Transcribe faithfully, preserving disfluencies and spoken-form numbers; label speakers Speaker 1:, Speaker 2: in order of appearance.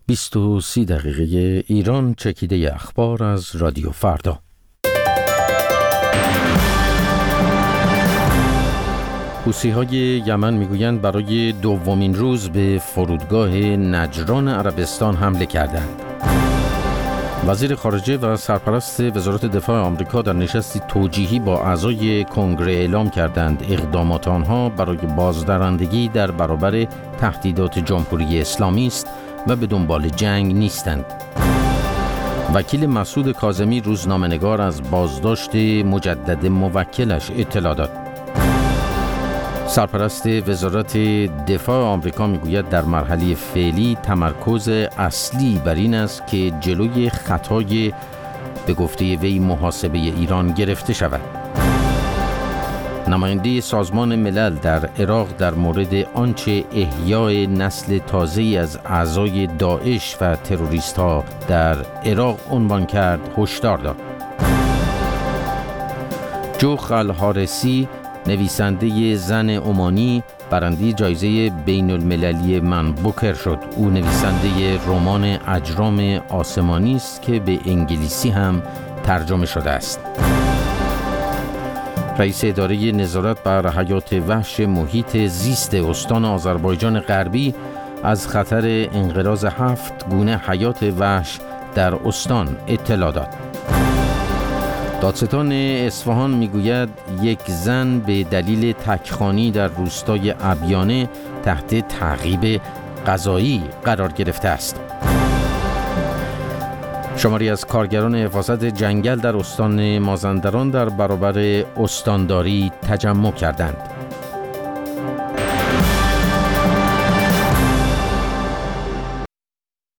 Speaker 1: بیست و سی دقیقه ایران، چکیده اخبار از رادیو فردا. حوثی‌های یمن میگویند برای دومین روز به فرودگاه نجران عربستان حمله کردند. وزیر خارجه و سرپرست وزارت دفاع آمریکا در نشستی توجیهی با اعضای کنگره اعلام کردند اقدامات آنها برای بازدارندگی در برابر تهدیدات جمهوری اسلامی است و به دنبال جنگ نیستند. وکیل مسعود کاظمی روزنامه‌نگار از بازداشت مجدد موکلش اطلاع داد. سرپرست وزارت دفاع آمریکا میگوید در مرحله فعلی تمرکز اصلی بر این است که جلوی خطای به گفته وی محاسبه ایران گرفته شود. نماینده سازمان ملل در عراق در مورد آنچه احیای نسل تازه‌ای از اعضای داعش و تروریست‌ها در عراق عنوان کرد هشدار داد. جوخ الحارسی، نویسنده زن عمانی، برنده جایزه بین المللی من بوکر شد. او نویسنده رمان اجرام آسمانی است که به انگلیسی هم ترجمه شده است. رئیس اداره نظارت بر حیات وحش محیط زیست استان آذربایجان غربی از خطر انقراض هفت گونه حیات وحش در استان اطلاع داد. دادستان اصفهان میگوید یک زن به دلیل تکخوانی در روستای ابیانه تحت تعقیب قضایی قرار گرفته است. شماری از کارگران حفاظت جنگل در استان مازندران در برابر استانداری تجمع کردند.